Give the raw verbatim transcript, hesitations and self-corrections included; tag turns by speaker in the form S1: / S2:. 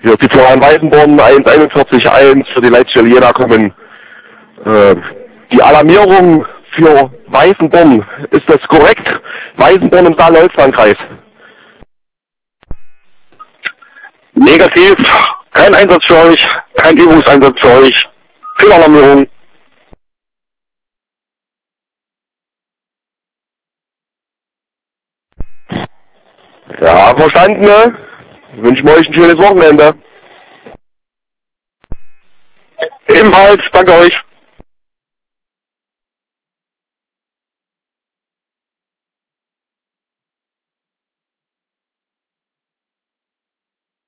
S1: Hier, die Florian Weißenborn eins einundvierzig eins für die Leitstelle Jena kommen. Äh, die Alarmierung für Weißenborn, ist das korrekt? Weißenborn im Saale-Holzlandkreis.
S2: Negativ, kein Einsatz für euch, kein Übungseinsatz für euch. Fehlalarmierung.
S1: Ja, verstanden, ne? Wünschen wir euch ein schönes Wochenende.
S2: Ebenfalls, danke euch.